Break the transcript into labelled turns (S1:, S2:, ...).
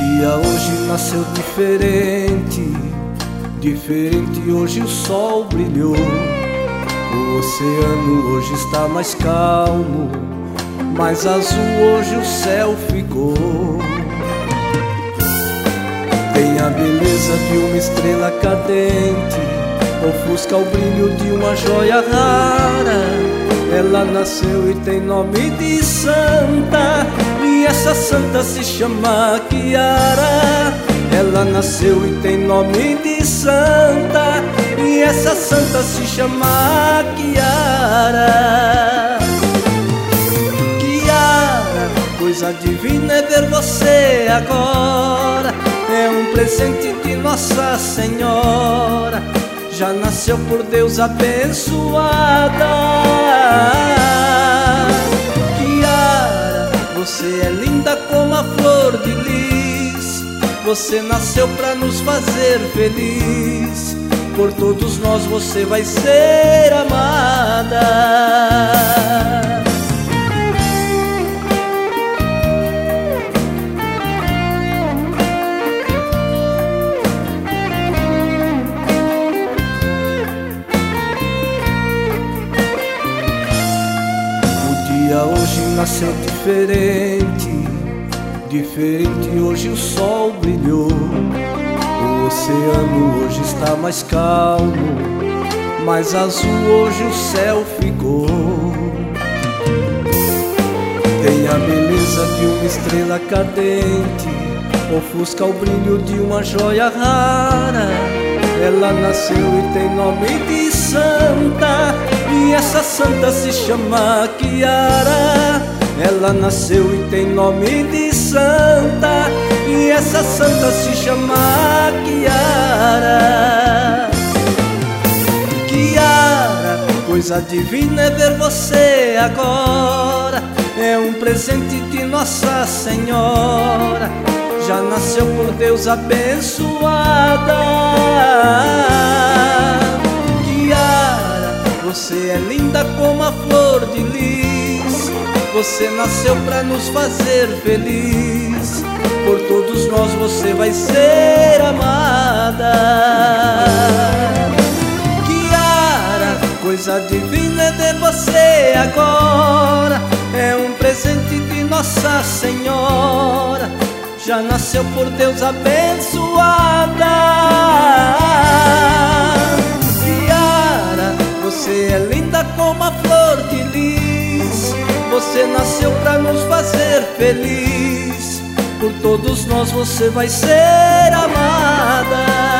S1: dia hoje nasceu diferente, diferente hoje o sol brilhou. O oceano hoje está mais calmo, mais azul hoje o céu ficou. Tem a beleza de uma estrela cadente, ofusca o brilho de uma joia rara. Ela nasceu e tem nome de santa, e essa santa se chama Kiara. Ela nasceu e tem nome de santa, e essa santa se chama Kiara. Kiara, coisa divina é ver você agora, é um presente de Nossa Senhora. Já nasceu por Deus abençoada. Kiara, você é linda como a flor de lis. Você nasceu pra nos fazer feliz. Por todos nós você vai ser amada. Hoje nasceu diferente, diferente hoje o sol brilhou. O oceano hoje está mais calmo, mais azul hoje o céu ficou. Tem a beleza de uma estrela cadente, ofusca o brilho de uma joia rara. Ela nasceu e tem nome de santa, e essa santa se chama Kiara. Ela nasceu e tem nome de santa, e essa santa se chama Kiara. Kiara, coisa divina é ver você agora, é um presente de Nossa Senhora. Já nasceu por Deus abençoada. Kiara, você é linda como a flor de lis. Você nasceu pra nos fazer feliz. Por todos nós você vai ser amada. Kiara, coisa divina é ter você agora, é um presente de Nossa Senhora. Já nasceu por Deus abençoada. Kiara, você é linda como a flor de lis. Você nasceu pra nos fazer feliz. Por todos nós você vai ser amada.